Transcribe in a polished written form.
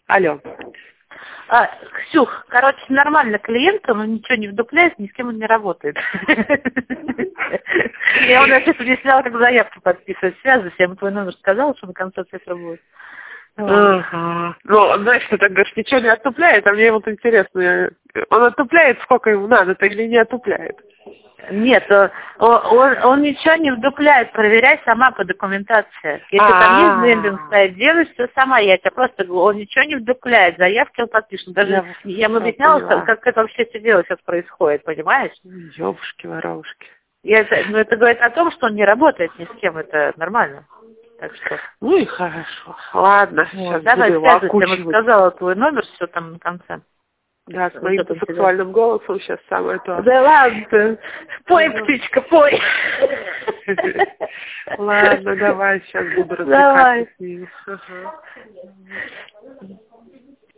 Алло. Ксюх, короче, нормально клиентам, он ничего не вдупляет, ни с кем он не работает. Я ему сейчас объясняла, как заявку подписывать, связывайся, я ему твой номер сказала, что на конце цифры будет. Ага. Ну, знаешь, ты так говоришь, ничего не отупляет, а мне вот интересно, он отупляет, сколько ему надо-то или не отупляет? Нет, он ничего не вдупляет, проверяй сама по документации. Если там есть демпинг стоит, делай все сама, я тебе просто говорю, он ничего не вдупляет, заявки он подпишет. Даже я ему объясняла, как это вообще все дело сейчас происходит, понимаешь? Ёбушки-воробушки. Это говорит о том, что он не работает ни с кем, это нормально. Так что. Ну и хорошо. Ладно, сейчас давай, буду его окучивать. Я ему сказала твой номер, все там на конце. Да, с моим сексуальным голосом сейчас самое то. Да ладно, пой, птичка, пой. Ладно, давай, сейчас буду развлекаться с ним.